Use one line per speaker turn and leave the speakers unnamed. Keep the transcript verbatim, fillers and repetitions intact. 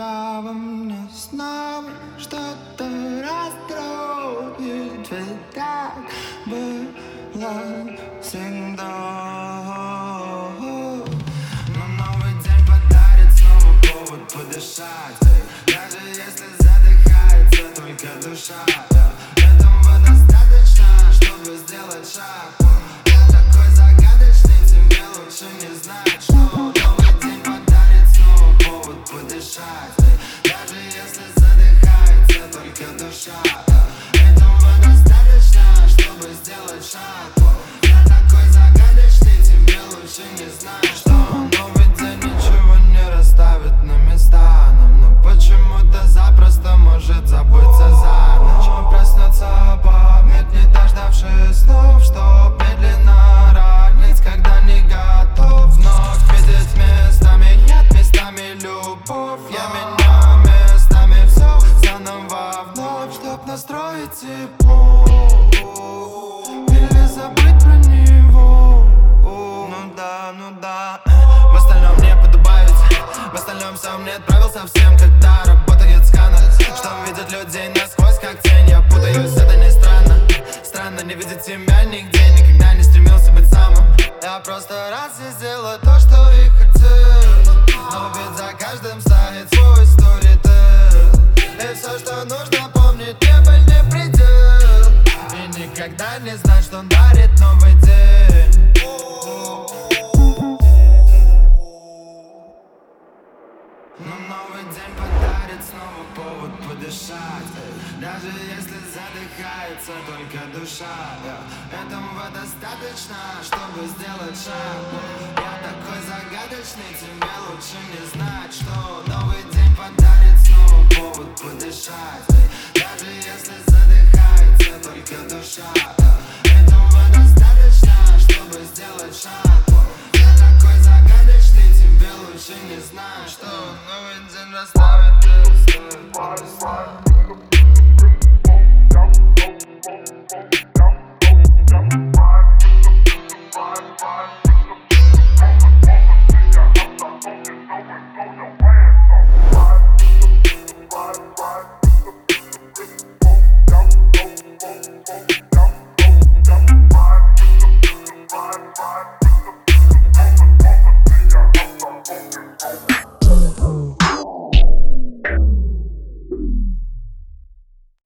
тебя во мне снова что-то расстроит, ведь так было всегда. Но новый день подарит снова повод подышать, даже если задыхается только душа. Этого достаточно, чтобы сделать шаг. Я такой загадочный, тебе лучше не знать, что новый день подарит снова повод подышать, даже если задыхается только душа. Этого достаточно, чтобы сделать шаг. Я такой загадочный, тебе лучше не знать, что новый день ничего не расставит на места нам, но почему-то запросто может забыться за ночь. Проснется память, не дождавшись снов, чтоб медленно ранить, когда не готов вновь видеть местами яд, местами любовь. Я меняю местами все заново вновь, чтоб настроить тепло или забыть про него. Ну да, ну да, в остальном мне подобаюсь, в остальном все мне отправил совсем, когда работает сканер, что видит людей насквозь как тень. Я путаюсь, это не странно, странно не видеть себя нигде, никогда не стремился быть самым. Я просто раз и сделаю то, что и хотел, но ведь за каждым стоит свой сторител. И все, что нужно помнить, небо не предел, и никогда не знать, что дарит новый день. Но новый день подарит снова повод подышать, даже если задыхается только душа. Этого достаточно, чтобы сделать шаг. Я такой загадочный, тебе лучше не знать, что новый день подарит снова повод подышать, даже если задыхается только душа. Этого достаточно, чтобы сделать шаг. Я такой загадочный, тебе лучше не знать, что новый день расставит.